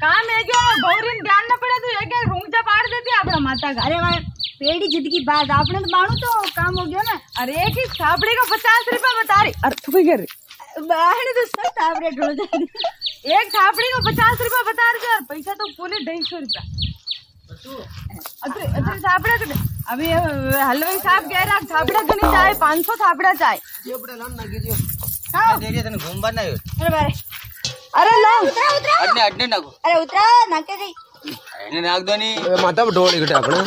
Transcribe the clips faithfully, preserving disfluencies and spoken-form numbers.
काम है जो गौरी ध्यान न पड़े तो एक एक रूंगचा पाड़ देती अपना माता का। अरे भाई पेड़ी जिद की बात आपने तो मानो तो काम हो गया ना। अरे एक ही साबड़ी का पचास रुपया बता रही। अरे तू क्या कर रही बाहर तो सब साबड़े ढोल जा रही। एक साबड़ी का पचास रुपया बता रही यार, पैसा तो पूरे ढाई सौ रुपया। अरे अरे साबड़ा कटे अभी हलवाई साहब कह रहा साबड़ा तो नहीं चाहे पाँच सौ साबड़ा चाहे। ये बड़ा नाम ना कीजिए मैं दे रही तने घूमबा ना हो। अरे बारे अरे लो उतरा उतरा अडने अडने नाको अरे उतरा नाके गई એને નાખ દો ની માથા પર ઢોળ એકટે આપણે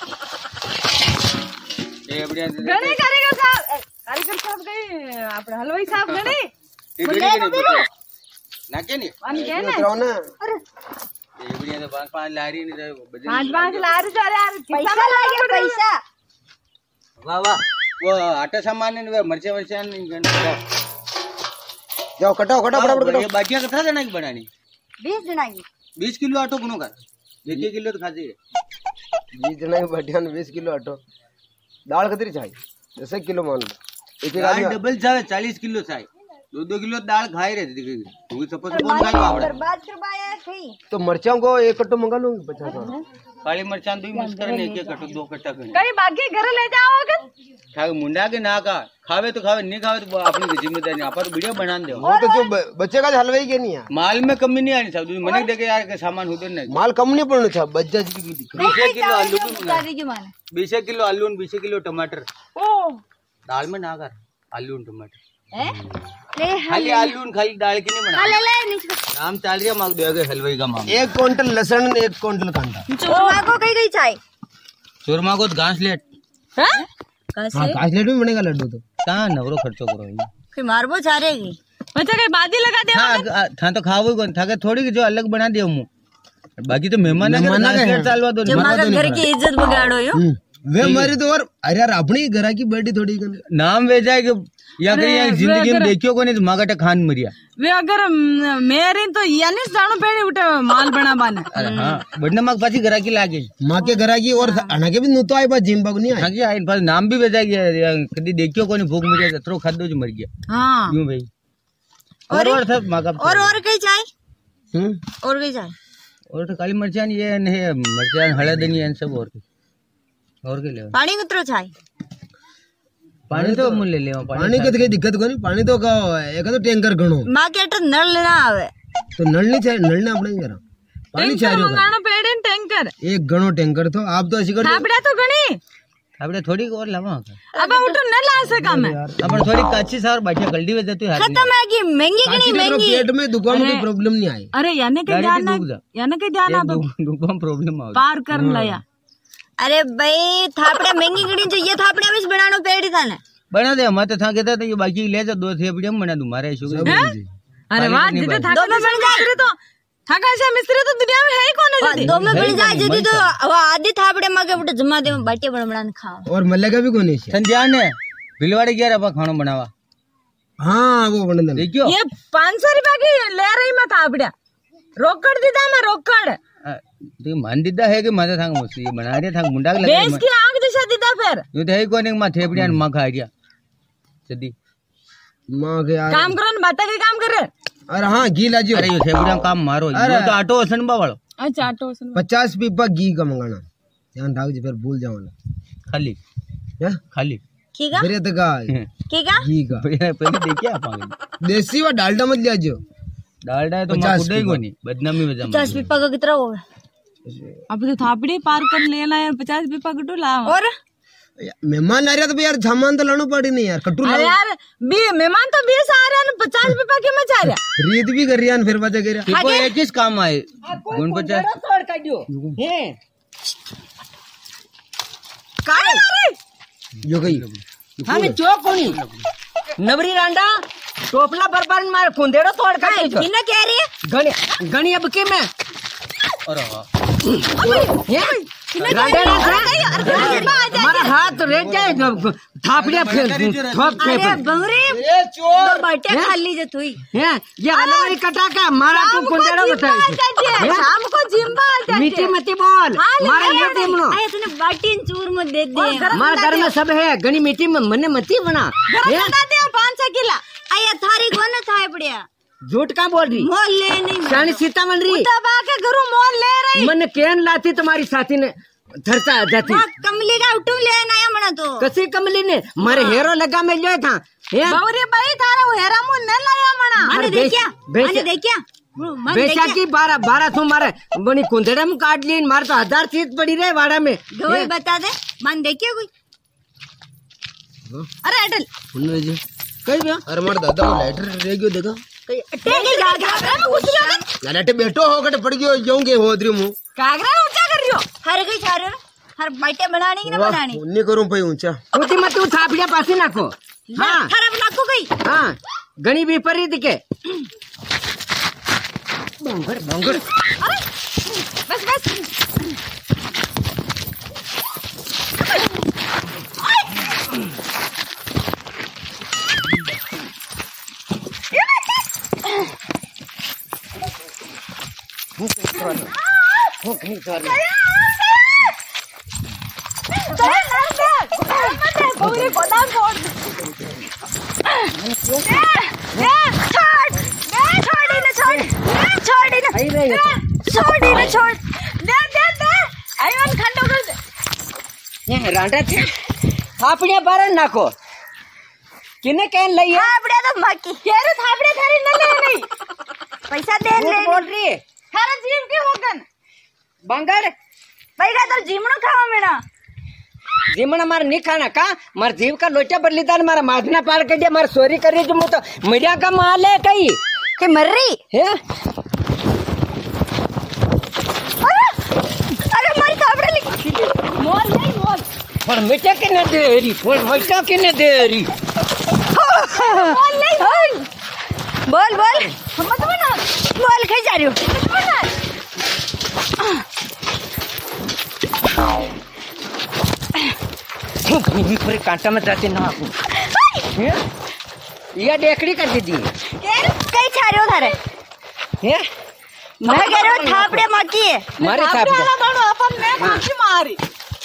એ બડિયા गणे कारीगर साहब कारीगर साहब गए આપણે हलवाई साहब गणे એ બડી કે નહીં નાકે ની वन के ने ઉતરાવ ને अरे એ બડિયા તો પાંચ પાંચ લારી ની બજે पांच पांच लार जा रहे यार पैसा लागे पैसा વાહ વાહ वो आटा सामान ने मरचा मरचा नहीं गण જાઓ કટાઓ કટાઓ ફટાફટ કટાઓ ये बाटियां कितना देना की बनानी बीस जना की बीस किलो आटो गुनो का एक एक किलो तो खाते बीस जणा की बाटियां बीस किलो अटो दाल कतरी चाहिए दस एक किलो मान लो एक एक दाल आदमी डबल चाहे चालीस किलो चाहे दो दो किलो दाल खाई रहे थे तू सपोज कौन खाई आवड़ा बर्बाद करवाया थी तो मिर्चा को एक कट्टो मंगा लूंगी पचास का काली मिर्चा तो मिक्स करने एक एक कटो दो कट्टा करने कहीं बाकी घर ले जाओगे खाए मुंडा के ना का खावे तो खावे नहीं खावे तो अपनी की जिम्मेदारी आप वीडियो बना दे वो तो जो ब- बच्चे का हलवाई के नहीं है माल में कमी नहीं आनी साहब मने देखे यार के सामान उधर नहीं माल कम नहीं पड़ना चाहिए बच्चा जी की दिक्कत बीस एक किलो आलू भी बता दीजिए माने बीस एक किलो आलू बीस एक किलो टमाटर ओ दाल में ना कर आलू टमाटर हैं ले खाली आलू खाली दाल की नहीं बना ले ले नीचे नाम चाल रही मांग दोगे हलवाई का मांग एक क्विंटल लहसुन एक क्विंटल कांदा चुरमा को कहीं गई चाय चूरमा को घास लेट हैं हाँ कैसे कासलेट में बनेगा लड्डू तो कहाँ नवरो खर्चो करो फिर मारबो चारेगी बच्चा कहीं बादी लगा दे हाँ था तो खाओ कौन था थोड़ी जो अलग बना दिया मुँह बाकी तो मेहमान चालवा दो जब मागा घर की इज्जत बगाड़ो यो वे हमारी तो और अरे यार अपनी घर की बेटी थोड़ी नाम वे जाए कि या कहीं या जिंदगी में देखियो को नहीं तो मागा खान मरिया वे अगर म, मेरे तो यानी जानो पेड़ी उठे माल बना बाने अरे हाँ बढ़ने माग पाची घर की लागे माँ के घर की और अना के भी नुतो आए पास जिम बाग नहीं आए हाँ जी इन पास नाम भी भेजा गया कभी देखियो को नहीं भूख मरिया तो खा दो जो मर गया हाँ क्यों भाई और और सब मागा और और कहीं चाय हम्म और कहीं चाय और तो काली मिर्चान ये नहीं मिर्चान हळद नहीं है सब और और के ले पानी उतरो चाय पानी तो मुल ले ले पानी की तो दिक्कत को नहीं पानी तो का एक तो टैंकर गणो माँ के अटर नल लेना आवे तो नल नहीं चाहिए नल ने अपने ही करा पानी चाहिए होगा मंगाना पेड़ी टैंकर एक गणो टैंकर तो आप तो ऐसी कर थापड़ा तो गणी આપણે થોડી और लावा अब उठो न ला सका मैं अपन थोड़ी कच्ची सार बाटिया गलती हो जाती है खत्म है कि महंगी की नहीं महंगी पेट में दुकान में प्रॉब्लम नहीं आई अरे याने के ध्यान याने के ध्यान आप दुकान प्रॉब्लम आ पार कर लिया अरे भाई थापड़े महंगी गणी चाहिए थापड़े में बनानो पेड़ी था ना बना दे मैं तो था कहता था ये बाकी ले जा दो थे बढ़िया बना दूं मारे शुगर अरे वाह जितने थाका में बन जाए तो थाका से मिस्त्री तो दुनिया में है ही कौन है दो में बड़ी जाए जदी तो वो आधी थापड़े मां के उठे जमा दे बाटिया बन बना खाओ और मल्ले का भी कोई नहीं संध्यान है भिलवाड़ी गया रहा खाना बनावा हाँ वो बना देना देखियो ये पाँच सौ रुपया की ले रही मैं थापड़ा रोकड़ दीदा मैं रोकड़ तो मान दीदा है कि माता थांग मुझसे ये बना रहे थांग मुंडा लगा बेस की आंख दिशा दीदा फिर ये तो है कौन एक माँ थेपड़िया माँ खा गया सदी माँ के यार काम करो न बाता के काम कर रहे अरे हाँ घी लाजियो अरे ये थेपड़िया काम मारो ये तो आटो हसन बावड़ो अच्छा आटो सुन पचास पीपा घी का मंगाना ध्यान रख जी फिर भूल जाओ ना खाली हैं? खाली ठीक है फिर तो का ठीक है घी का पहले देखिए आप आगे देसी व डालडा मत लिया जो डालडा है तो माँ खुद ही को नहीं बदनामी में जमा पचास पीपा का कितना होगा अब तो थापड़ी पार कर लेना है पचास रुपया कटू ला और मेहमान आ रहा तो यार सामान तो लाना पड़ी नहीं यार कट्टू अरे यार बी मेहमान तो बीस आ रहे हैं पचास रुपया की मचा रहा रीत भी कर रही है फिर बचा कर देखो एक किस काम आए गुण पचास काय जो गई हमें चौक कोनी नवरी रांडा टोपला बरबार मार कुंदेड़ो तोड़ का किना कह रही है गणी गणी अब के में अरे हमारा हाथ रेत जाए थापड़िया फेल ठोक के अरे बंगरे तो बाटिया खाली जत हुई ये ये हलवाई कटा का मारा तू कुंदेड़ो बताई शाम को जिम्बा मीठी मती बोल मारा ले दे मनो आए तूने बाटी चूर में दे दे हमारे घर में सब है गणी मीठी में मने मती बना पाँच छह किला आया थारी कोने थाए पड़िया झूठ का बोल रही मोल ले नहीं शानी सीतामढ़ी दबा के घरों मोल ले रही मन केन लाती तुम्हारी साथी ने धरता जाती वहाँ कमली का उठू ले आया मना तो कसी कमली ने मारे हेरो लगा में जो था हे गौरी भाई थारा वो हेरा मुंह न लाया मना मैंने अरे देखिया बेच- मैंने देखिया मैंने बेचा देखिया की बारह बारह सौ मारे बनी कुंदड़े में काट ली मारे तो हजार चीज पड़ी रहे वाड़ा में गौरी बता दे मन देखिए कोई अरे अटल कई भैया अरे मार दादा वो लाइटर रह गयो देखो टेके जा घाघरा में घुस गया लाइटर बैठो हो कटे पड़ गयो जाऊंगे हो अदरी मु घाघरा ऊंचा कर रही हो हर कोई छा रहे हो हर बाइटे बनानी कि ना बनानी उन्नी करूं भाई ऊंचा उठी मत तू थापड़िया पासी नाखो हाँ खराब नाको गई हाँ घनी विपरीत के बंगर बंगर बस बस गौरी गोदाम छोड़ दे दे छोड़ दे छोड़ी ना छोड़ दे छोड़ी ना आई रही है छोड़ी ना छोड़ दे दे दे आईवन खंडो कर दे ये रांडा थे थापड़िया बारह नाखो किने कहन लई है थापड़े तो मकी केरे थापड़े थारी न ले नहीं पैसा दे ले झूठ बोल रही है थारा जीव के होगन बंगर पैसा तो जीमणो खावा मेरा जीवन हमारा नहीं खाना का मार जीव का लोचा बदलीदार मारा माधना पार कर दिया मारा सोरी कर रही जो मुझे तो मीडिया का माल है कहीं के मर रही है अरे मारी थापड़े लिखी मोल नहीं मोल पर मीठा के न दे रही पर मीठा के न दे रही बोल नहीं बोल बोल बोल मत बना बोल कहीं जा रही हो कहीं पर कांटा में जाते ना आपको ये डेकड़ी कर दीदी कहीं छा रहे हो थारे है मैं कह रहा हूँ थापड़े मकी है मारे थापड़े थाप वाला बड़ो अपन मैं फांसी मारी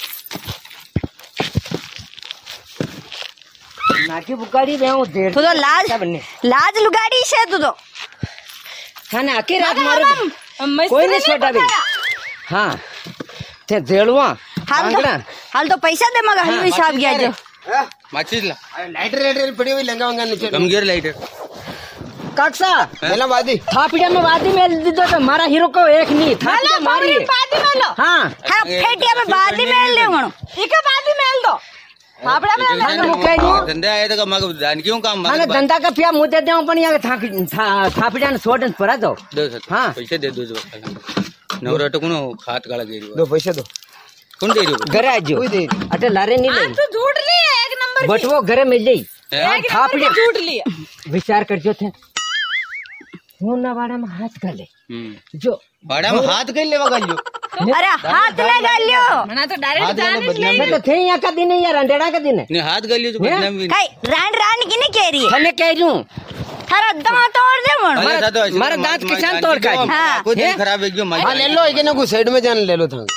नाकी बुकाड़ी रहे हो देर तू तो लाज बनने लाज लुगाड़ी से तू तो खाने आके रात मारे मिस्त्री कोई नहीं नहीं छोटा भी पकाया। हाँ ते देड़वा हाल तो आंगड़ा हाल तो पैसा दे मगा हलवे हिसाब गया जो माचिस ला लाइटर लाइटर पड़ी हुई लंगा वंगा नीचे गमगीर लाइटर काकसा मेला वादी थापड़िया में वादी में दीदो तो मारा हीरो को एक नहीं थापड़िया हेलो मारी गौरी बादी मेलो हाँ हाँ फेटिया में बाद ही मेल ले मनो इके बादी मेल दो थापड़ा में मैंने वो कह दूं धंधा आया तो मग दान क्यों काम मैंने धंधा का पिया मुँह दे दूं पण यहाँ थाक था थापड़िया ने सोडन पड़ा दो दो सर हाँ। पैसे दे दो जो नवरा टकुनो खात काला गेरी दो पैसे दो कौन दे रही घरे आज कोई दे अटे लारे नहीं आज ले तो झूठ ली है एक नंबर बट वो घरे मिल जाई की एक नंबर थापड़िया की झूठ ली है विचार कर जो थे वो ना वाड़ा में हाथ गले जो बाड़ा में हाथ कहीं लेवा गयो अरे हाथ न गालियो मना तो डायरेक्ट जाने बदनाम मैं तो थे यहाँ का दिन है यार अंधेरा का दिन है ने हाथ गलियो जो बदनाम भी कई रान रान की नहीं कह रही है मैंने कह रही हूँ थारा दमा तोड़ दे मनो अरे दादा ऐसे मारा तो दांत मार- किसान मार- तोड़ का मार- हाँ। कोई दिन हैं? खराब है क्यों हाँ ले लो एक ना को साइड में जान ले लो था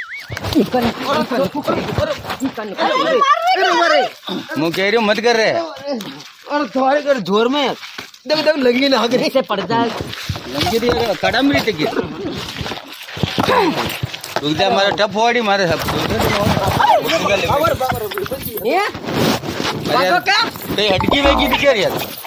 मुँह कह रही हूँ मत कर रहे और थोड़े कर जोर में देख देख लगी ना आगे से पड़ जाए लंगी दी कड़ा मिली टिकी रुक जा मारा टप वाड़ी मारे सब ये अरे यार, कहीं हटकी वेगी दिखे यार